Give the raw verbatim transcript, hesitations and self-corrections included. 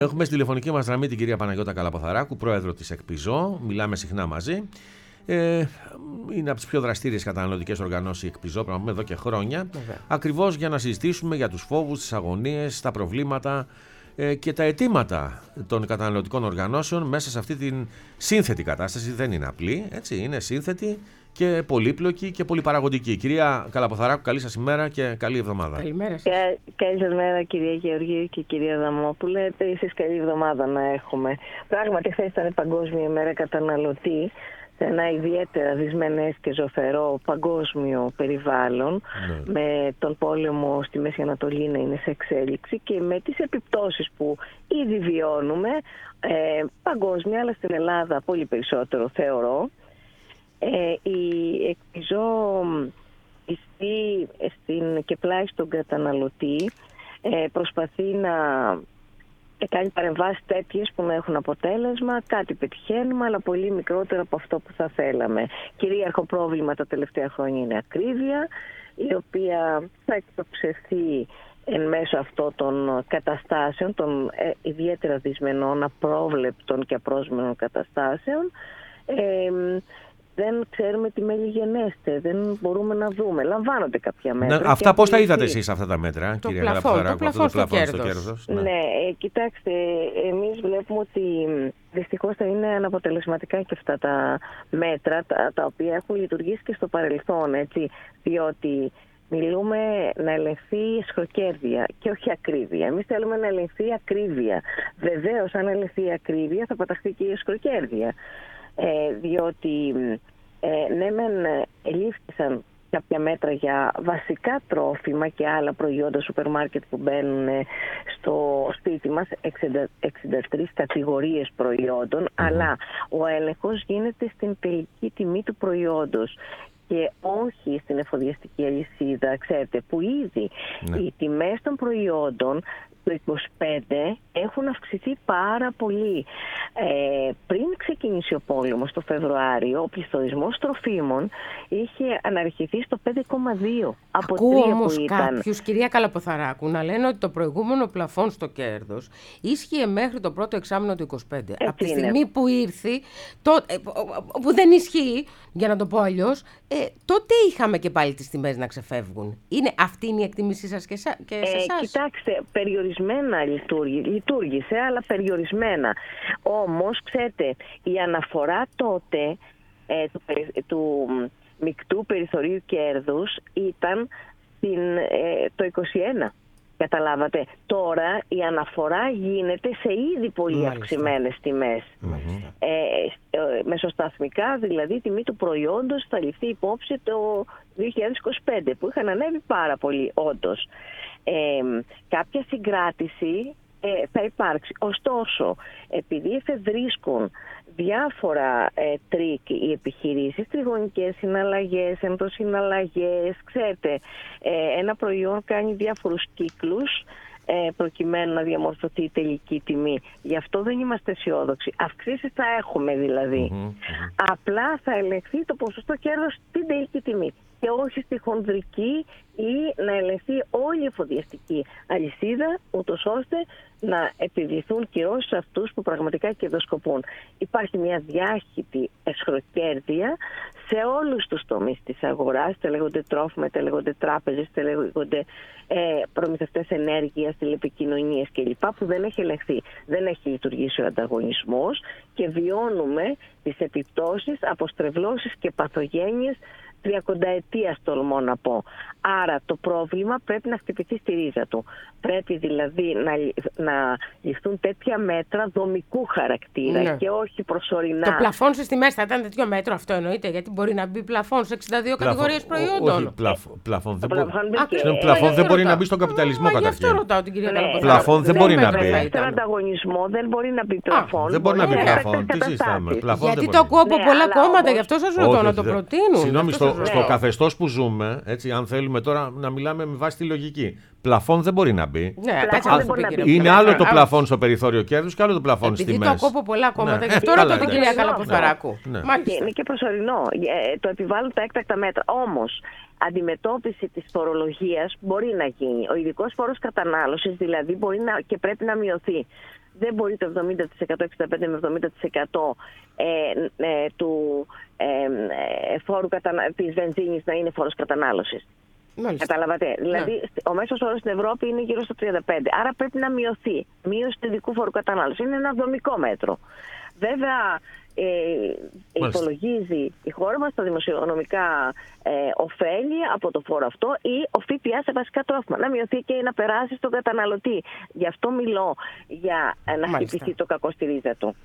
Έχουμε στη τηλεφωνική μας γραμμή την κυρία Παναγιώτα Καλαποθαράκου, πρόεδρο της ΕΚΠΙΖΟ. Μιλάμε συχνά μαζί. Ε, είναι από τις πιο δραστήριες καταναλωτικές οργανώσεις η ΕΚΠΙΖΟ, πράγμα εδώ και χρόνια. Βέβαια. Ακριβώς για να συζητήσουμε για τους φόβους, τις αγωνίες, τα προβλήματα ε, και τα αιτήματα των καταναλωτικών οργανώσεων μέσα σε αυτή την σύνθετη κατάσταση. Δεν είναι απλή, έτσι, είναι σύνθετη και πολύπλοκη και πολυπαραγωγική. Κυρία Καλαποθαράκου, καλή σας ημέρα και καλή εβδομάδα. Καλημέρα σας. Κα, καλή σας μέρα, κυρία Γεωργίου και κυρία Δαμόπουλε. Επίσης, καλή εβδομάδα να έχουμε. Πράγματι, χθες ήταν Παγκόσμια ημέρα καταναλωτή σε ένα ιδιαίτερα δυσμενές και ζωφερό παγκόσμιο περιβάλλον, ναι. με τον πόλεμο στη Μέση Ανατολή να είναι σε εξέλιξη και με τις επιπτώσεις που ήδη βιώνουμε ε, παγκόσμια, αλλά στην Ελλάδα πολύ περισσότερο θεωρώ. Ε, η ΕΚΠΙΖΟ ιστεί στην και πλάι στον καταναλωτή, ε, προσπαθεί να κάνει παρεμβάσεις τέτοιες που να έχουν αποτέλεσμα, κάτι πετυχαίνουμε, αλλά πολύ μικρότερο από αυτό που θα θέλαμε. Κυρίαρχο πρόβλημα τα τελευταία χρόνια είναι ακρίβεια, η οποία θα εκτοξευθεί εν μέσω αυτών των καταστάσεων, των ε, ιδιαίτερα δυσμενών, απρόβλεπτων και απρόσμενων καταστάσεων. Ε, Δεν ξέρουμε τι μέλη γενέστε, δεν μπορούμε να δούμε. Λαμβάνονται κάποια μέτρα. Να, αυτά πώς τα είδατε εσείς αυτά τα μέτρα, το κυρία Καλαποθαράκου? Το πλαφόν στο, στο, στο κέρδος. Ναι, ναι ε, κοιτάξτε, εμείς βλέπουμε ότι δυστυχώς θα είναι αναποτελεσματικά και αυτά τα μέτρα, τα, τα οποία έχουν λειτουργήσει και στο παρελθόν, έτσι, διότι μιλούμε να ελεγχθεί εσχροκέρδεια και όχι ακρίβεια. Εμείς θέλουμε να ελεγχθεί ακρίβεια. Βεβαίως, αν ελεγχθεί η ακρίβεια, θα παταχθεί και η εσχροκέρδεια. Ε, διότι ε, ναι μεν ελήφθησαν κάποια μέτρα για βασικά τρόφιμα και άλλα προϊόντα σούπερ μάρκετ που μπαίνουν στο σπίτι μας, εξήντα τρεις κατηγορίες προϊόντων, mm-hmm. αλλά ο έλεγχος γίνεται στην τελική τιμή του προϊόντος και όχι στην εφοδιαστική αλυσίδα, ξέρετε, που ήδη ναι. οι τιμές των προϊόντων το είκοσι πέντε έχουν αυξηθεί πάρα πολύ. Ε, πριν ξεκινήσει ο πόλεμος το Φεβρουάριο, ο πληθωρισμός τροφίμων είχε αναρριχηθεί στο πέντε κόμμα δύο από Ακούω τρία όμως που ήταν. κάποιους, κυρία Καλαποθαράκου, να λένε ότι το προηγούμενο πλαφόν στο κέρδος ίσχυε μέχρι το πρώτο εξάμηνο του είκοσι πέντε. Έτσι από τη είναι. στιγμή που ήρθε, το, ε, που δεν ισχύει, για να το πω αλλιώς, ε, τότε είχαμε και πάλι τις τιμές να ξεφεύγουν. Είναι, αυτή είναι η εκτίμησή σας και, σα, και σε εσάς? Ε, κοιτάξτε, περιορισμένα λειτουργεί, λειτουργήσε, αλλά περιορισμένα. Όμως, ξέρετε, η αναφορά τότε ε, του, του μεικτού περιθωρίου κέρδους ήταν στην, ε, το είκοσι ένα. Καταλάβατε. Τώρα η αναφορά γίνεται σε ήδη πολύ αυξημένες τιμές. Ε, ε, μεσοσταθμικά, δηλαδή, η τιμή του προϊόντος θα ληφθεί υπόψη το δύο χιλιάδες είκοσι πέντε, που είχαν ανέβει πάρα πολύ όντως. Ε, κάποια συγκράτηση ε, θα υπάρξει. Ωστόσο, επειδή εφευρίσκουν διάφορα ε, τρίκ οι επιχειρήσεις, τριγωνικές συναλλαγές, ενδοσυναλλαγές, ξέρετε, ε, ένα προϊόν κάνει διάφορους κύκλους ε, προκειμένου να διαμορφωθεί η τελική τιμή. Γι' αυτό δεν είμαστε αισιόδοξοι. Αυξήσεις θα έχουμε δηλαδή. Mm-hmm, mm-hmm. Απλά θα ελεγχθεί το ποσοστό κέρδος στην τελική τιμή και όχι στη χονδρική, ή να ελεγχθεί όλη η εφοδιαστική αλυσίδα, ούτως ώστε να επιβληθούν κυρώσεις σε αυτούς που πραγματικά κερδοσκοπούν. Υπάρχει μια διάχυτη εσχροκέρδεια σε όλους τους τομείς της αγοράς, είτε λέγονται τρόφιμα, είτε λέγονται τράπεζες, είτε λέγονται ε, προμηθευτές ενέργειας, τηλεπικοινωνίες κλπ. Που δεν έχει ελεγχθεί. Δεν έχει λειτουργήσει ο ανταγωνισμός και βιώνουμε τις επιπτώσεις, αποστρεβλώσεις και παθογένειες τριακονταετίας, τολμώ να πω. Άρα το πρόβλημα πρέπει να χτυπηθεί στη ρίζα του. Πρέπει δηλαδή να, να ληφθούν τέτοια μέτρα δομικού χαρακτήρα, ναι. και όχι προσωρινά. Το πλαφόν στις τιμές θα ήταν τέτοιο μέτρο, αυτό εννοείται? Γιατί μπορεί να μπει πλαφόν σε εξήντα δύο πλαφόν, κατηγορίες προϊόντων. Όχι, πλαφ, πλαφόν δεν, πλαφόν, μπο... πλαφόν δεν μπορεί να μπει στον καπιταλισμό καταρχήν. Γι' αυτό ρωτάω την κυρία Καλαποθαράκου. Πλαφόν δεν μπορεί να μπει. Στον ανταγωνισμό δεν μπορεί να μπει πλαφόν. Δεν μπορεί να μπει πλαφόν. Τι συζητάμε? Γιατί το ακούω από πολλά κόμματα, γι' αυτό σας ρωτώ να το προτείνουν. Συγγνώμη, στο καθεστώς που ζούμε, έτσι, αν θέλουμε τώρα να μιλάμε με βάση τη λογική, πλαφόν δεν μπορεί να μπει. Ναι, Α, δεν μπορεί να μπει. Είναι άλλο το πλαφόν στο περιθώριο κέρδους και άλλο το πλαφόν στις τιμές. Επειδή το ακούω από πολλά κόμματα, γι' αυτό ρωτώ την κυρία Καλαποθαράκου. Είναι και προσωρινό. Το επιβάλλουν τα έκτακτα μέτρα. Όμως, αντιμετώπιση της φορολογίας μπορεί να γίνει. Ο ειδικός φόρος κατανάλωσης δηλαδή μπορεί να, και πρέπει να μειωθεί. δεν μπορεί το εβδομήντα τοις εκατό, εξήντα πέντε με εβδομήντα τοις εκατό ε, ε, του ε, ε, φόρου κατανα... της βενζίνης να είναι φόρος κατανάλωσης. Μάλιστα. Καταλαβατε. Ναι. Δηλαδή, ο μέσος όρος στην Ευρώπη είναι γύρω στο τριάντα πέντε. Άρα πρέπει να μειωθεί. Μείωση του ειδικού φόρου κατανάλωσης. Είναι ένα δομικό μέτρο. Βέβαια, ε, υπολογίζει η χώρα μας τα δημοσιονομικά ε, ωφέλη από το φόρο αυτό ή ο ΦΠΑ σε βασικά τρόφιμα. Να μειωθεί και να περάσει στον καταναλωτή. Γι' αυτό μιλώ για να χτυπηθεί το κακό στη ρίζα του.